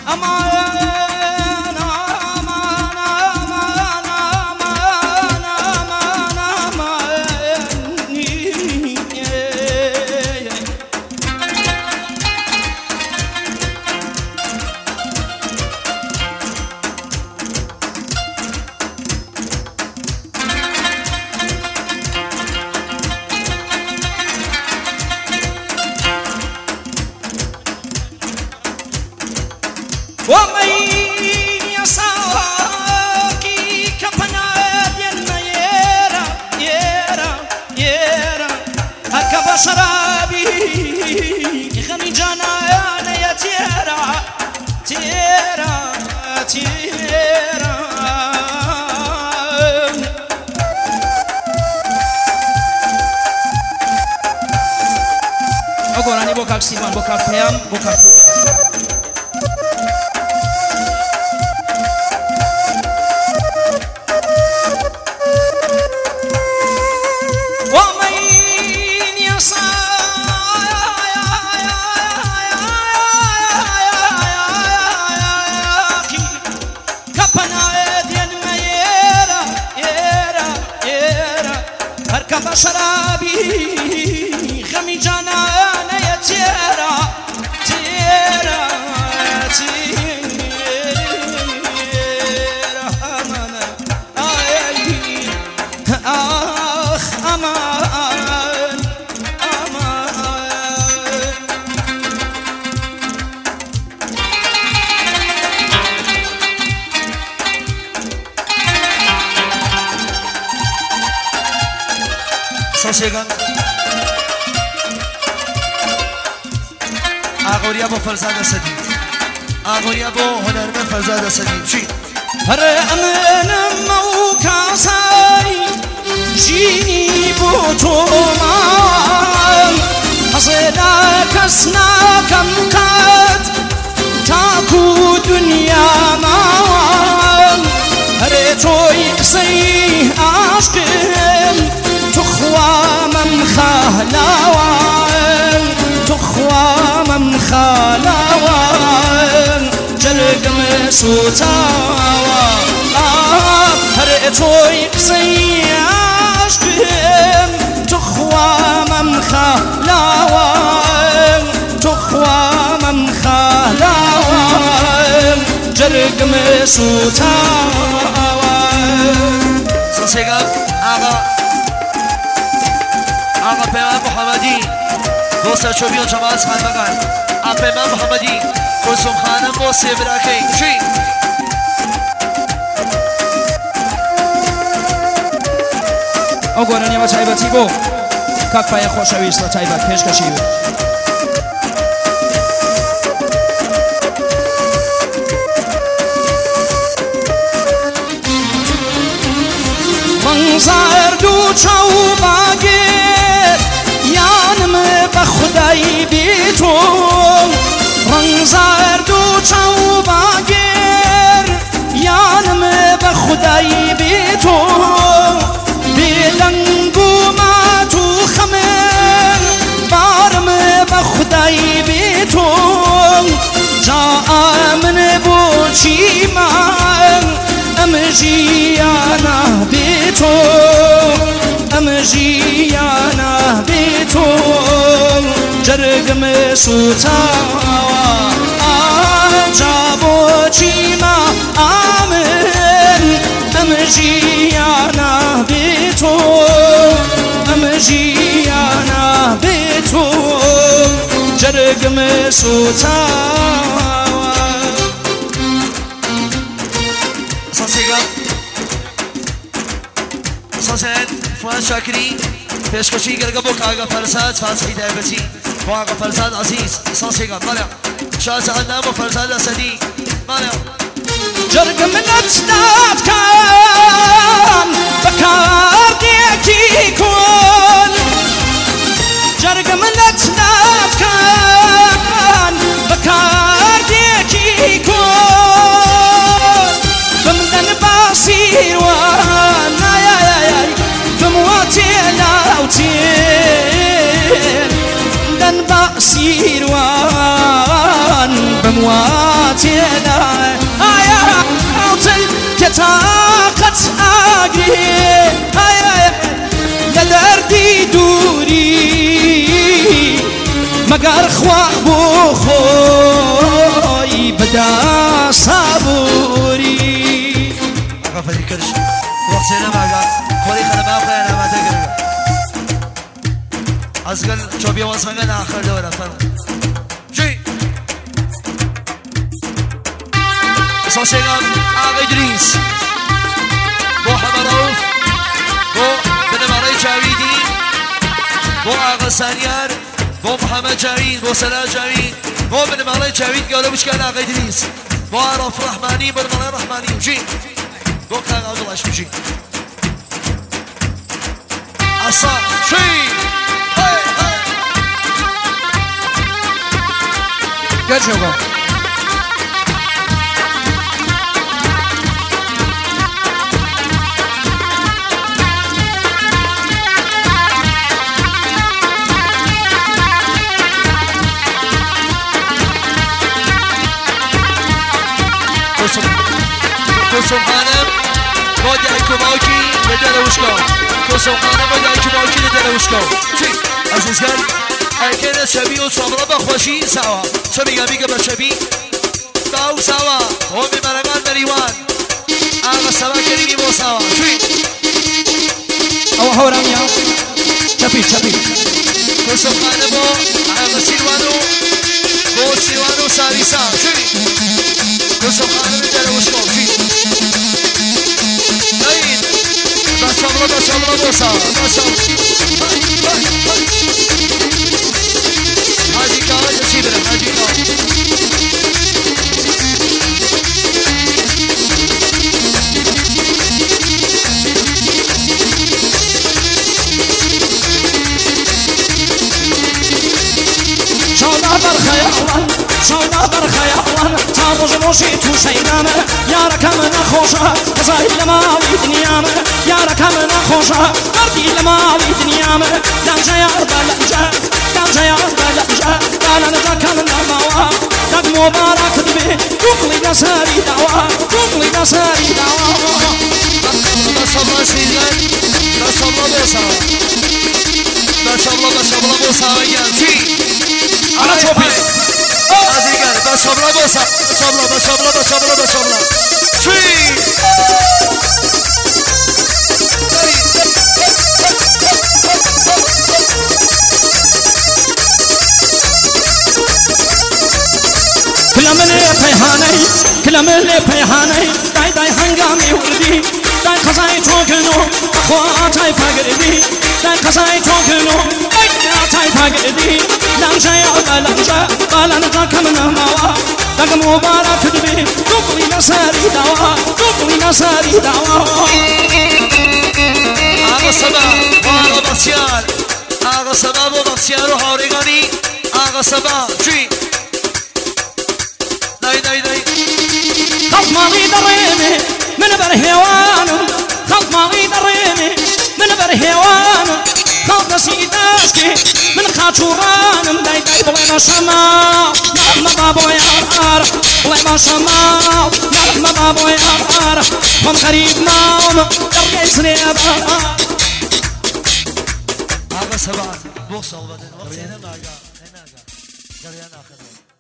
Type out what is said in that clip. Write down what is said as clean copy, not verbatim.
ومن يساقي كبنا دينا يرى يرى يرى هكذا شرابي غني جانا يا تيرا تيرا تيرا Agora nem boca cima, boca pé, boca شرابي غمي جنانا يا تيرا تيرا تيرا أمانا آخ أمان أمان Sosiegan Agorya bu Farzad Sadim Agorya bu Hunermen Farzad Sadim Şi Rəmənəm məvkasay Jini bu tuman Hazıla kasna kamkat Taku dünyaman Hərə toy qısay aşkım تخوامم خلاوان تخوامم خلاوان جلقم سوتاوان هرئتوي قصياشكم تخوامم خلاوان تخوامم خلاوان جلقم سوتاوان Sosiegan آقا پیمان محمدی دوست چوبی و جماعت خان بگن آقا پیمان محمدی کلثوم خانم با سیبراکی چی؟ Agora nem a taibat ibo kak paya خوشویست taibat peş kaşıyor منظر دو چوباگه خدای بی تو رنگزار دو چوباگر یانم به خدای بی تو بیلنگو ما تو خمر بارم به خدای بی تو جا من بو چی من امجیانا بی تو امجیانا بی تو جرگم سوتاوا جابو چیما آمن امجیانا بی تو امجیانا بی تو جرگم سوتاوا Sosen Fuad Shakiri پیشکشی گرگا بو کاغا فرزاد فاصلی دایبتی با آقا فرزاد عزیز سانسیگان مالا شاز عنا بو فرزاد اسدی مالا جرگ منت داد کن بکار دیکی کن جرگ منت داد کن بکار دیکی کن بمدن باسیر وان بمواتي دن بأسير وان بموات تينا آيا أوتل كتاقت أجري آيا لدردي دوري مقار خواخ بخوي بدا صابوري أقفل كرش وقتنا مقا خوري خلما أخيانا ما تقرق أزقل شوبيا وصفنا آخر دولة فرق جي صوصيغام آغا إدريس بو حمد روف بو بنماري جاويدي بو آغا سانيار بو محمد جاويد بو سلا جاويد بو بنماري جاويد قالوا مش كان آغا إدريس بو عرف رحماني بنماري رحماني جي بو كان عبد الله شو جي عصا جي هاي هاي قد شوفوا كوسو خانم باید کماکی به دل وشکا كوسو خانم باید کماکی به دل وشکا چی عزیزگار ارکن شبی و صبره بخوشی سوا چه میگه به شبی باو سوا هم مرمان دریوان آقا سوا کردی با سوا چی او هورم یا چپی كوسو خانم آقا سیوانو با سیوانو ساریسا چی كوسو خانم به دل وشکا چی صبره بوسا هادي كاج سيبنا هادي كاج شونا برخيالان تارج روشي توشينامه يارك من خوشا زاهد لماوي دنيامه يارك من خوشا مردي لماوي دنيامه دانجا يا بلنجا بلنجا كمن لماوا دق مبارك دبي دوغلي نساري دعوا بصبر سيدان بصبر بوسا ويا شي على توبي عزيزي بصبر بوسا بصبر شي كلام اللي بيهاني داي هنگامي ولدي داي خزاي توكنو اخواتي فقردي داي خزاي توكنو اخواتي فقردي لانجا يا لانجا كمنا ماوا داك مبارك دبي دوغلي نساري دوا آقا سبا وآقا بخشيار آقا سبا و بخشيار و هارگانی آقا سبا چی دای خلط مالي دريني من برهوان خلط مالي دريني من برهوان خلط نسيداشكي من خاطوران داي بلي ما شمال ما بابو يار بلي ما شمال ما بابو يار هم غريب نام درقي سريبا آقا سبا بوصل بدن وقت هنا ما قال هنا قال قال يا ناخذ